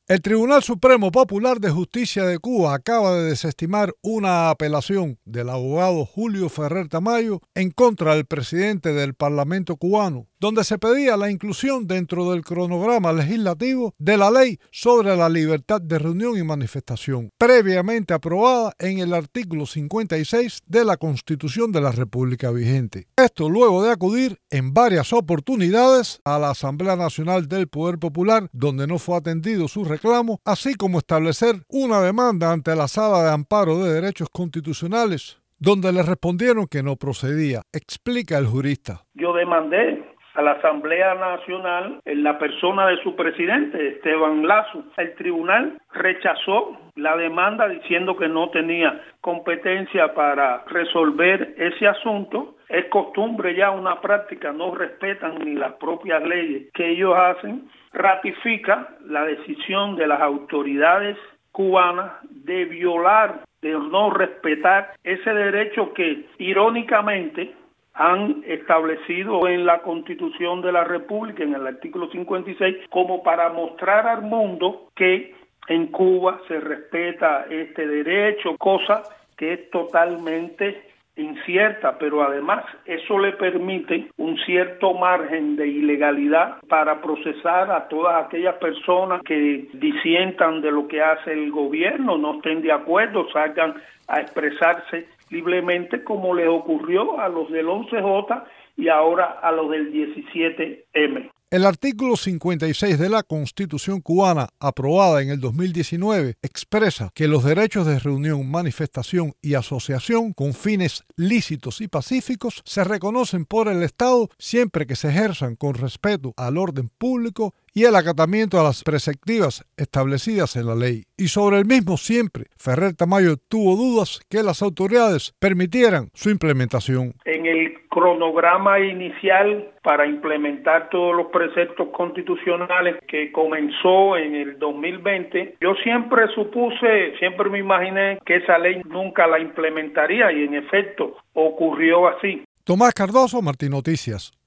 El Tribunal Supremo Popular de Justicia de Cuba acaba de desestimar una apelación del abogado Julio Ferrer Tamayo en contra del presidente del Parlamento cubano, donde se pedía la inclusión dentro del cronograma legislativo de la ley sobre la libertad de reunión y manifestación, previamente aprobada en el artículo 56 de la Constitución de la República vigente. Esto luego de acudir en varias oportunidades a la Asamblea Nacional del Poder Popular, donde no fue atendido su reclamo, así como establecer una demanda ante la Sala de Amparo de Derechos Constitucionales, donde le respondieron que no procedía, explica el jurista. Yo demandé a la Asamblea Nacional en la persona de su presidente, Esteban Lazo. El tribunal rechazó la demanda diciendo que no tenía competencia para resolver ese asunto. Es costumbre ya, una práctica, no respetan ni las propias leyes que ellos hacen. Ratifica la decisión de las autoridades cubanas de violar, de no respetar ese derecho que irónicamente han establecido en la Constitución de la República, en el artículo 56, como para mostrar al mundo que en Cuba se respeta este derecho, cosa que es totalmente incierta, pero además eso le permite un cierto margen de ilegalidad para procesar a todas aquellas personas que disientan de lo que hace el gobierno, no estén de acuerdo, salgan a expresarse libremente, como les ocurrió a los del 11J y ahora a los del 17M. El artículo 56 de la Constitución cubana, aprobada en el 2019, expresa que los derechos de reunión, manifestación y asociación con fines lícitos y pacíficos se reconocen por el Estado siempre que se ejerzan con respeto al orden público y el acatamiento a las preceptivas establecidas en la ley. Y sobre el mismo siempre, Ferrer Tamayo tuvo dudas que las autoridades permitieran su implementación. En el cronograma inicial para implementar todos los preceptos constitucionales que comenzó en el 2020, yo siempre me imaginé que esa ley nunca la implementaría y en efecto ocurrió así. Tomás Cardoso, Martín Noticias.